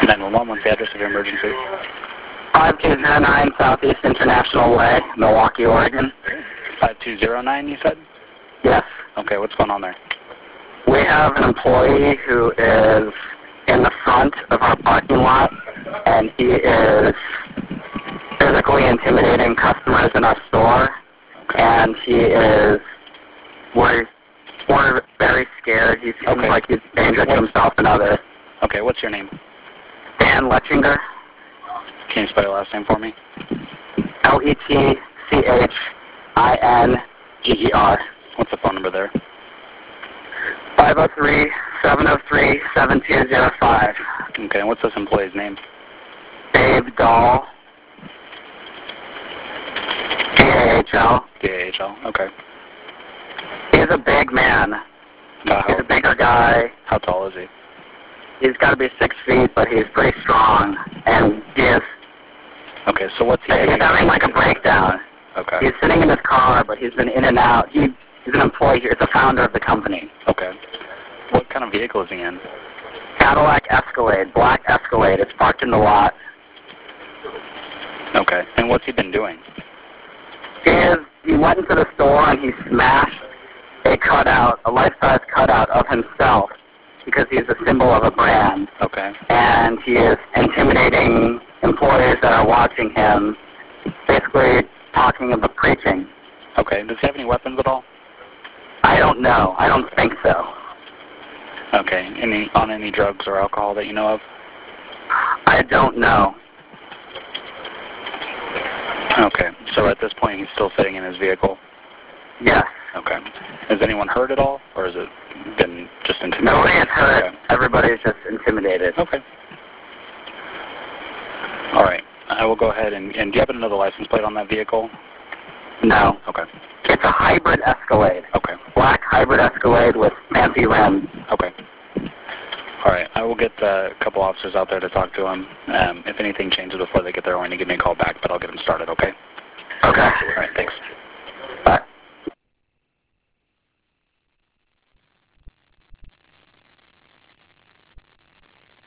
911, what's the address of your emergency? 5209 Southeast International Way, Milwaukee, Oregon. 5209, you said? Yes. Okay, what's going on there? We have an employee who is in the front of our parking lot, and he is physically intimidating customers in our store, and we're very scared. He seems like he's dangerous to himself and others. Okay, what's your name? Dan Letchinger. Can you spell your last name for me? Letchinger. What's the phone number there? 503-703-7205. Okay, and what's this employee's name? Dave Dahl. D-A-H-L. D-A-H-L, okay. He's a big man. He's a bigger guy. How tall is he? He's got to be 6 feet, but he's pretty strong. And he is... Okay, so what's he He's having like a breakdown. Okay. He's sitting in his car, but he's been in and out. He's an employee here. He's the founder of the company. Okay. What kind of vehicle is he in? Cadillac Escalade, black Escalade. It's parked in the lot. Okay. And what's he been doing? He went into the store and he smashed a life-size cutout of himself because he's a symbol of a brand. Okay. And he is intimidating employees that are watching him, basically talking about preaching. Okay. Does he have any weapons at all? I don't know. I don't think so. Okay. On any drugs or alcohol that you know of? I don't know. Okay. So at this point, he's still sitting in his vehicle? Yes. Okay. Is anyone hurt at all, or has it been just intimidated? Nobody is hurt. Okay. Everybody's just intimidated. Okay. All right. I will go ahead and do you happen to know the license plate on that vehicle? No. Okay. It's a hybrid Escalade. Okay. Black hybrid Escalade with fancy rims. Okay. All right. I will get a couple officers out there to talk to him. If anything changes before they get there, I want to give me a call back, but I'll get them started, okay? Okay. All right. Thanks.